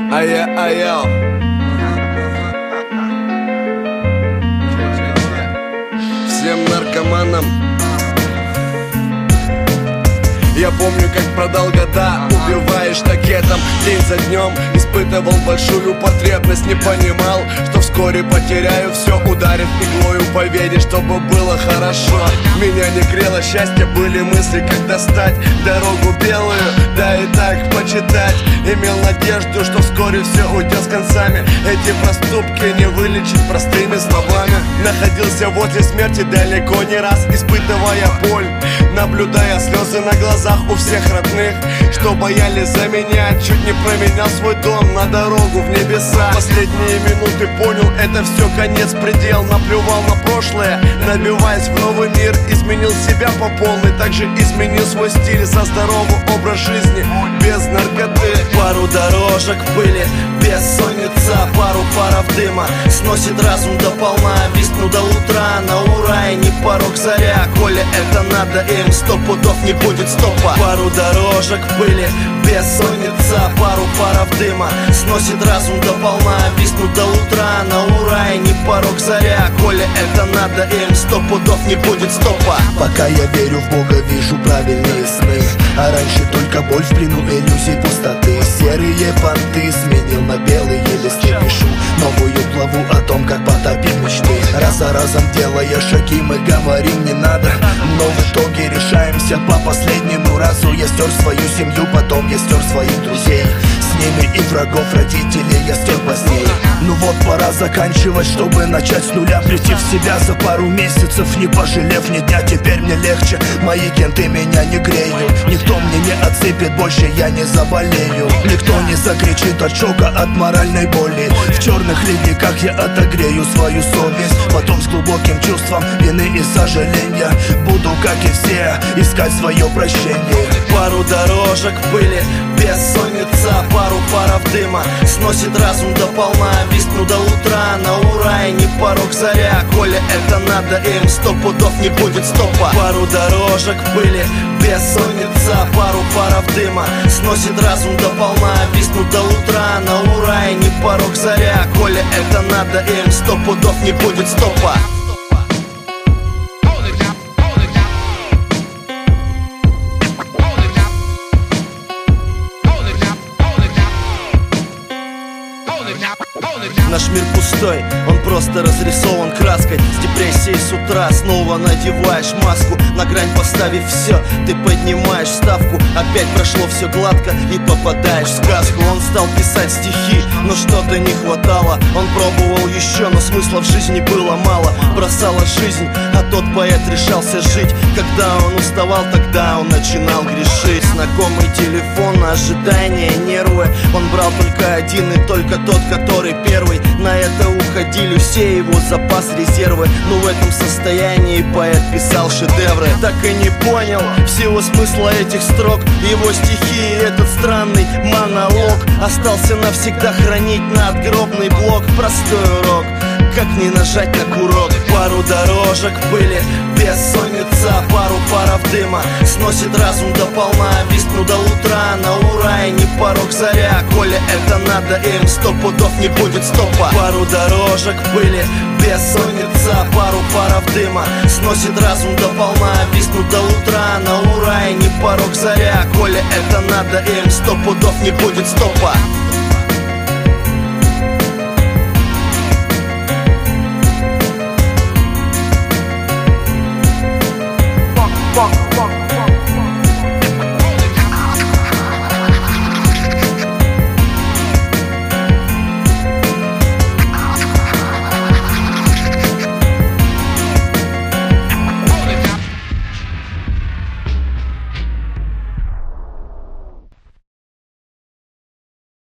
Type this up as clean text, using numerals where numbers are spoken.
Ая-ая. Всем наркоманам. Я помню, как продал года, убиваешь ракетом день за днем. Испытывал большую потребность, не понимал, что вскоре потеряю все, ударив иглою по вене, чтобы было хорошо. Меня не грело счастье, были мысли, как достать дорогу белую, да и так почитать. Имел надежду, что вскоре все уйдет с концами. Эти проступки не вылечить простыми словами. Находился возле смерти далеко не раз, испытывая боль, наблюдая слезы на глазах у всех родных, что боялись за меня. Чуть не променял свой дом на дорогу в небеса. Последние минуты понял, это все конец, предел. Наплевал на прошлое, набиваясь в новый мир. Изменил себя по полной, также изменил свой стиль за здоровый образ жизни, без наркоты. Пару дорожек пыли, бессонница, пару паров дыма сносит разум до полна, висну до утра. На ура и не порог заря, коли это надо им, 100 пудов не будет стопа. Пару дорожек пыли, бессонница, пару паров дыма сносит разум до полна, висну до утра. На ура и не порог заря, коли это надо им, 100 пудов не будет стопа. Пока я верю в Бога, вижу правильные сны, а раньше только боль в плену иллюзий пустоты. Серые понты сменил на белые листы, пишу новую главу о том, как потопить мечты. Раз за разом делая шаги, мы говорим не надо, но в итоге решаемся по последнему разу. Я стер свою семью, потом я стер своих друзей, с ними и врагов родителей я стер позднее. Ну вот пора заканчивать, чтобы начать с нуля, прийти в себя за пару месяцев, не пожалев ни дня. Теперь мне легче, мои кенты меня не греют, никто мне не отсыпет больше, я не заболею. Никто не закричит от шока, от моральной боли. В черных ледниках я отогрею свою совесть, потом с глубоким чувством вины и сожаления буду, как и все, искать свое прощение. Пару дорожек пыли, бессонница, пару паров дыма сносит разум до полна, висну до утра. На ура и не порог заря, коли это надо им, 100 пудов не будет стопа. Пару дорожек пыли, бессонница, пару паров дыма сносит разум до полна, висну до утра. На ура и не порог заря, коли это надо им, 100 пудов не будет стопа. Наш мир пустой, он просто разрисован краской. С депрессией с утра снова надеваешь маску, на грань поставив все, ты поднимаешь ставку. Опять прошло все гладко и попадаешь в сказку. Он стал писать стихи, но что-то не хватало. Он пробовал еще, но смысла в жизни было мало. Бросала жизнь, а тот поэт решался жить. Когда он уставал, тогда он начинал грешить. Знакомый телефон, ожидание, нервы. Он брал только один и только тот, который первый. На это уходили все его запас, резервы. Но в этом состоянии поэт писал шедевры. Так и не понял всего смысла этих строк. Его стихи и этот странный монолог остался навсегда хранить надгробный блок. Простой урок, как не нажать на курок. Пару дорожек пыли, бессонница, пару паров дыма сносит разум до полна, висну до утра. На ура и не порог заря, коли это надо им, 100 пудов не будет стопа. Пару дорожек пыли, бессонница, пару паров дыма сносит разум до полна, висну до утра. На ура и не порог заря, коли это надо им, 100 пудов не будет стопа.